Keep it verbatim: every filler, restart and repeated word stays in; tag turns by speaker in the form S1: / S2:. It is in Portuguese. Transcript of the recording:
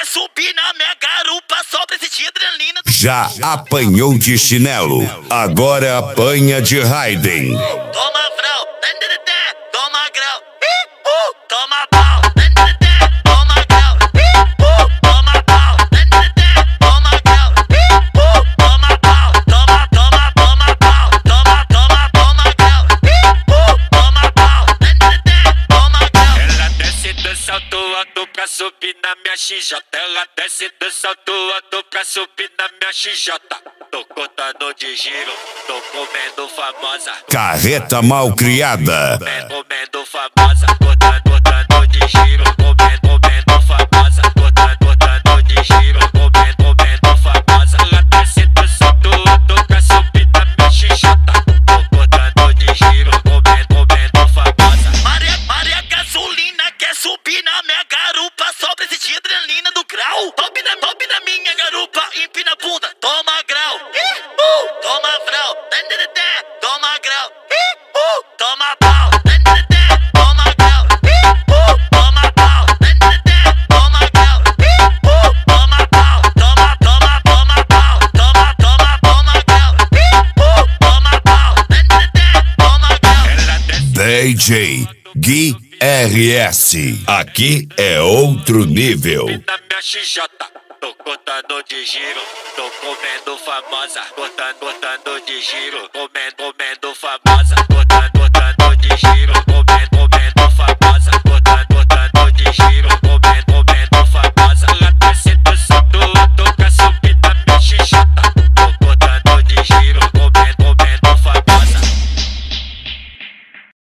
S1: subir na minha garupa só pra sentir adrenalina.
S2: Já apanhou de chinelo, agora apanha de Raiden.
S1: Toma frau, toma grau, uh, toma pau, toma grau, uh, toma pau, toma grau, uh, toma pau, toma, toma, toma pau, toma, toma, toma grau, uh, toma pau, toma grau.
S3: Ela desce do salto alto pra subir na minha X J. Ela desce do salto alto pra subir na minha X J. Tô contando de giro, tô comendo famosa.
S2: Carreta mal criada.
S3: Comendo, comendo famosa. Contando, contando de giro, comendo, comendo famosa. Contando, contando de giro, comendo, comendo famosa. Ela desce do salto alto pra subir na minha X J. Tô contando de giro, comendo, comendo famosa.
S1: Maria, Maria Gasolina quer subir na minha garupa só pra sentir adrenalina do grau. Top na, top na minha garupa, empina a bunda, toma grau, uh, toma frau, toma grau, uh, toma pau, toma grau, uh, toma pau, toma grau, uh, toma pau, toma, toma, toma pau, toma, toma, toma grau, uh, toma pau, toma grau.
S2: D J Gui R S. Aqui é outro nível.
S3: Na minha X J, tô contando de giro, tô comendo famosa. Contando, contando de giro, comendo, comendo famosa. Contando, contando de giro, comendo.